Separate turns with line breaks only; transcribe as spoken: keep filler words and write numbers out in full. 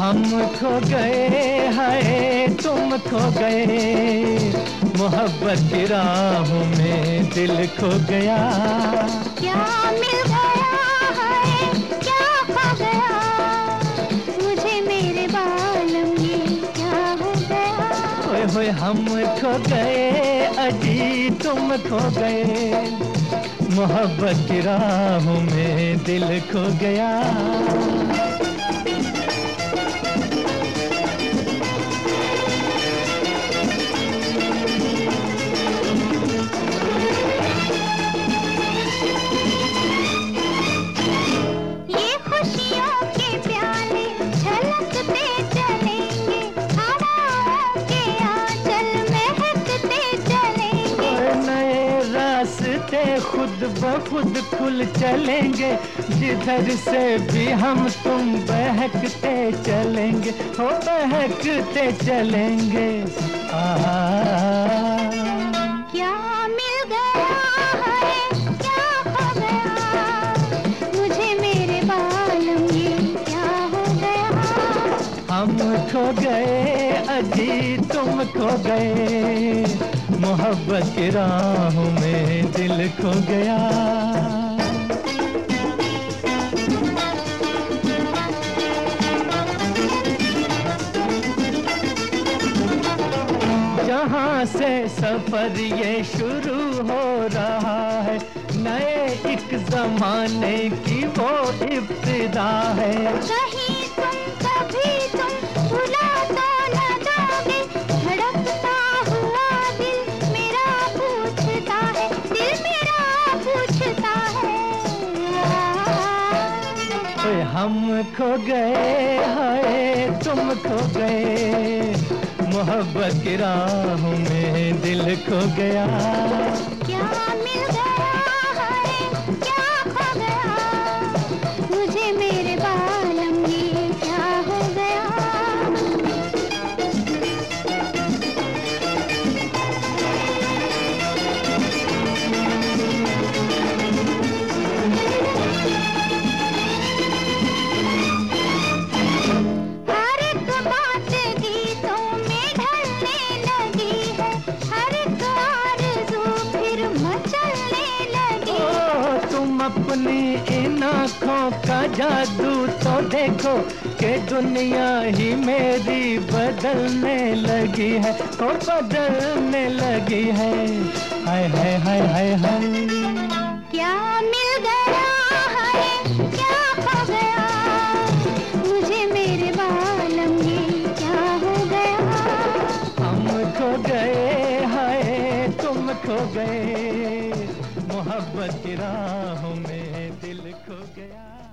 हम खो गए हाय तुम खो गए, मोहब्बत की राहों में दिल खो गया।
क्या मिल गया है, क्या खो गया, मुझे मेरे बालम ये क्या हो गया।
होए होए हम खो गए अजी तुम खो गए, मोहब्बत की राहों में दिल खो गया। खुद ब खुद खुल चलेंगे, जिधर से भी हम तुम बहकते चलेंगे, हो बहकते चलेंगे। आ
क्या मिल गया है, क्या खो गया, मुझे मेरे बालम ये क्या हो गया।
हम खो गए अजी तुम खो गए, मोहब्बत की राहों में दिल खो गया। जहाँ से सफर ये शुरू हो रहा है, नए एक जमाने की वो इब्तिदा है।
कहीं तुम कभी तुम भुला तो न दोगे, धड़कता हुआ दिल मेरा पूछता है, दिल मेरा पूछता है।
ओए हम खो गए हाय तुम खो गए, मोहब्बत की राहों में दिल खो गया।
क्या मिल गया है, क्या खो गया, मुझे मेरे बालम ये क्या हो गया।
अपनी इन आँखों का जादू तो देखो, कि दुनिया ही मेरी बदलने लगी है, और बदलने लगी है। हाय हाय हाय हाय हाय
क्या मिल गया है, क्या खो गया, मुझे मेरे बालम ये क्या हो गया।
हम खो गए हाय तुम खो गए, मोहब्बत की राहों में दिल खो गया।